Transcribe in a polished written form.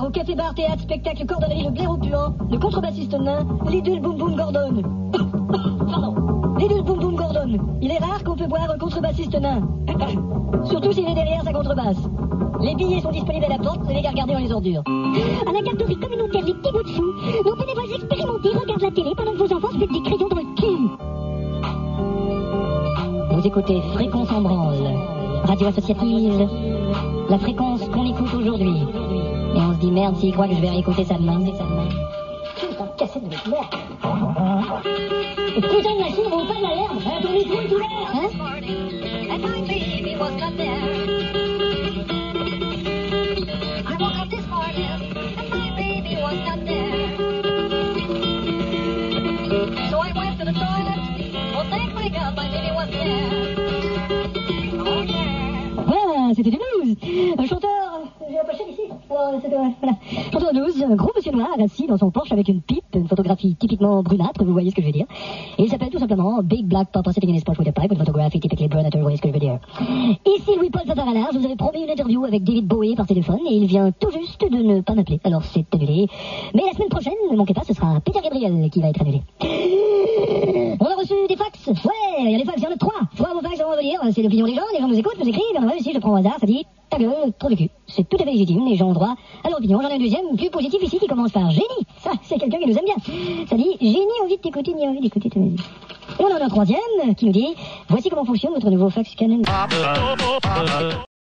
au café bar théâtre spectacle cordonnerie le blaireau puant, le contrebassiste nain, Lidl Boom Boom Gordon. Pardon. Lidl Boom Boom Gordon. Il est rare qu'on peut boire un contrebassiste nain. Surtout s'il est derrière sa contrebasse. Les billets sont disponibles à la porte, et les gars regardez dans les ordures. À la garderie communautaire Les Petits Bouts de Chou, nos bénévoles expérimentés regardent la télé pendant que vos enfants se mettent des crayons dans le cul. Vous écoutez Fréquence en branle, radio associative, la fréquence qu'on écoute aujourd'hui. Et on se dit merde s'il croit que je vais réécouter ça demain. Putain, cassette de merde. Et putain de machine, on pas de la merde. Hein, ton micro est ouvert, hein? And my baby was not there. I woke up this morning, and my baby was not there. So I went to the toilet. Oh, thank my God, my baby was there. Oh, yeah. Voilà, c'était du blues. Un chanteur, j'ai la pochette ici. Alors, c'était, voilà. Chanteur de blues, un gros monsieur noir, assis dans son Porsche avec une pipe, une photographie typiquement brunâtre, vous voyez ce que je veux dire. Et il s'appelle tout simplement Big Black Papa Sitting in his Porsche with a pipe, une photographie typiquement brunâtre, vous voyez ce que je veux dire. Ici Louis-Paul Zataralard, je vous avais promis une interview avec David Bowie par téléphone, et il vient tout juste de ne pas m'appeler. Alors c'est annulé. Mais la semaine prochaine, ne manquez pas, ce sera Peter Gabriel qui va être annulé. On a reçu des fax. Ouais, il y a des fax, il y en a 3. Faut vos fax, on va venir. C'est l'opinion des gens nous écoutent, nous écrivent. Et si je prends au hasard, ça dit ta gueule, trop de cul. C'est tout à fait légitime, les gens ont droit à leur opinion. J'en ai un deuxième, plus positif ici, qui commence par génie. Ça, c'est quelqu'un qui nous aime bien. Ça dit j'ai ni envie de t'écouter, ni envie d'écouter ta musique. Et on en a un troisième qui nous dit voici comment fonctionne votre nouveau fax Canon.